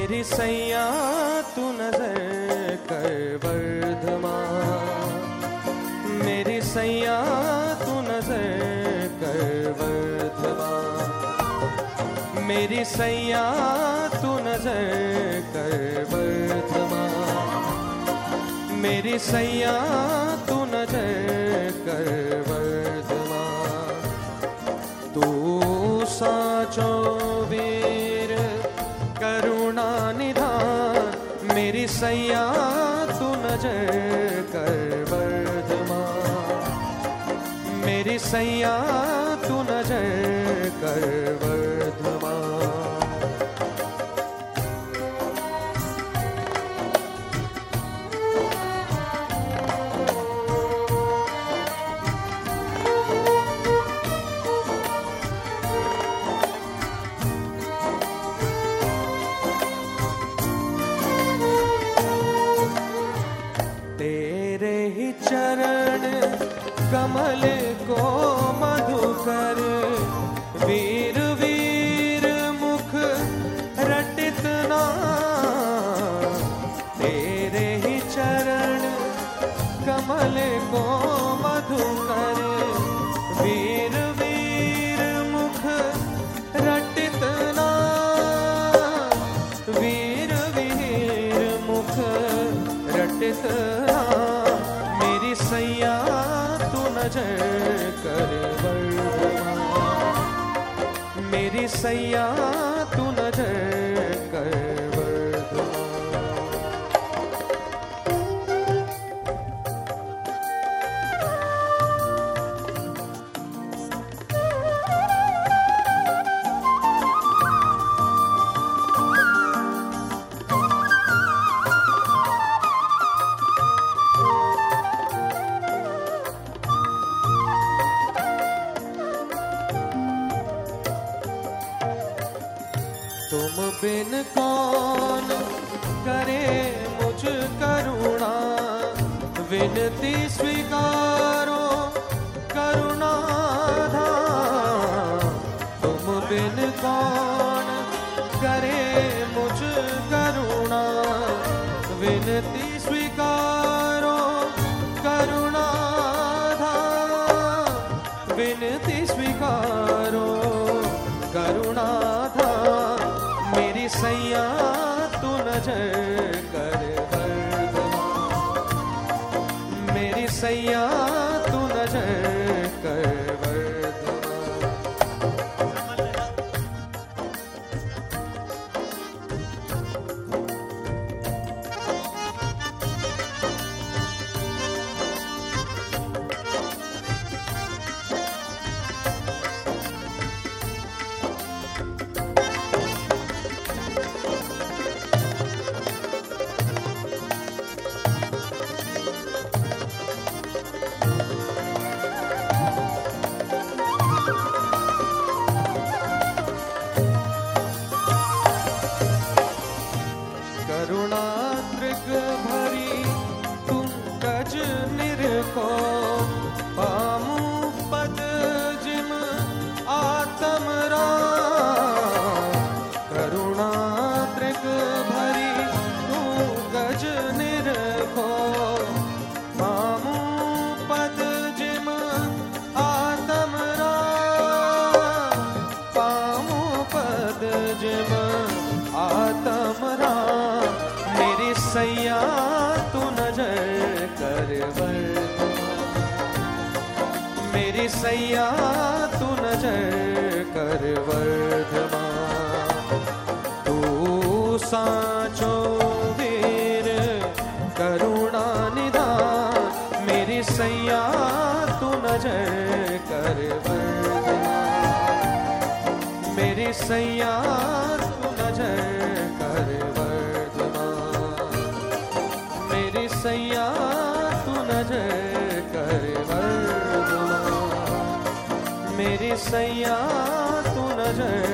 मेरी सैया तू नजर कर वर्धमान, मेरी सैया तू नजर कर वर्धमान, मेरी सैया तू नजर कर वर्धमान, मेरी सैया तू नजर कर वर्धमान। तू साचो वीर करुणा निधान, मेरी सैया तू नजर कर वर्धमान, मेरी सैया तू नजर कर वर्धमान। तेरे ही चरण कमल को मधुकर, वीर वीर मुख रटित नाम, तेरे ही चरण कमल को मधुकर, वीर वीर मुख रटित नाम, वीर वीर मुख रटित नाम। मेरी सैया तू नजर कर वर्धमान, मेरी सैया तू नजर कर वर्धमान। तुम बिन कौन करे मुझ करुणा, विनती स्वीकारो करुणाधाम। तुम बिन कौन करे मुझ करुणा, विनती स्वीकारो करुणाधाम, विनती स्वीकारो करुणाधाम। मेरी सैया तू नजर कर वर्धमान, मेरी सैया तू नजर कर वर्धमान। करुणादृग भरी तुम कज निरखो, पामू पद जिम आत्म राम। करुणादृग भरी तुम कज निरखो, पामू पद जिम आत्म राम, पामू पद जिम आत्म राम। मेरी सैया तू नजर कर वर्धमान, मेरी सैया तू नजर कर वर्धमान। तू साचो वीर करुणा निधान, मेरी सैया तू नजर कर वर्धमान, मेरी सैया तू नजर कर वर्धमान, मेरी सैया तू नजर कर वर्धमान, मेरी सैया तू नजर